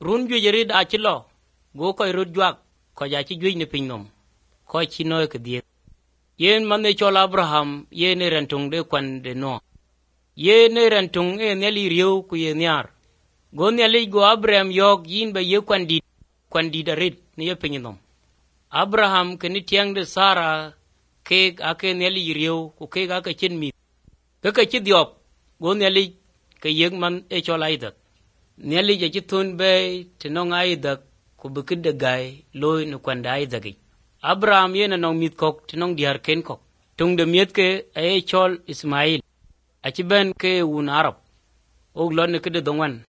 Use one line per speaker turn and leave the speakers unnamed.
run ju jerid a chilo go ko rut juak ko ja chi juj ne pinom ko chi noy ke die yen man ne chol Abraham ye ne rentung de kwan de no ye ne rentung e ne li riu ku ye nyar go ne li go Abraham yok yin ba ye kwan di darit ne ye pinom Abraham ke ni tiang de Sara ke ake ne li riu ku ke ga ka chin mi ke chi diop go ne li ke yeg man e chol Isaac ne li je chi tun be tinong Isaac ku bukid de gai loy no kwan da Isaac Abraham ye na nong mit kok tinong diar ken kok tung de miet ke e chol Ismail a chi ben ke un Arab og lon ne ke de dongwan